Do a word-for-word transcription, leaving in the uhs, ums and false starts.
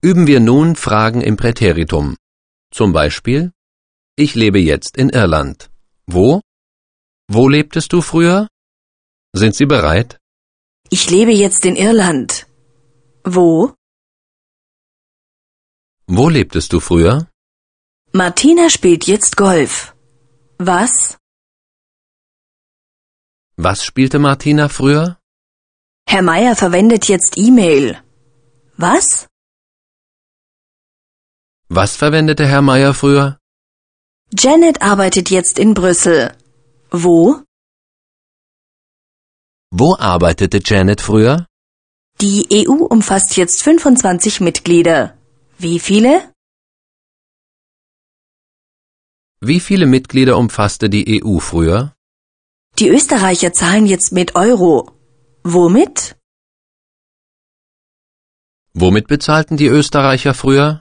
Üben wir nun Fragen im Präteritum. Zum Beispiel: Ich lebe jetzt in Irland. Wo? Wo lebtest du früher? Sind Sie bereit? Ich lebe jetzt in Irland. Wo? Wo lebtest du früher? Martina spielt jetzt Golf. Was? Was spielte Martina früher? Herr Meier verwendet jetzt E-Mail. Was? Was verwendete Herr Meier früher? Janet arbeitet jetzt in Brüssel. Wo? Wo arbeitete Janet früher? Die E U umfasst jetzt fünfundzwanzig Mitglieder. Wie viele? Wie viele Mitglieder umfasste die E U früher? Die Österreicher zahlen jetzt mit Euro. Womit? Womit bezahlten die Österreicher früher?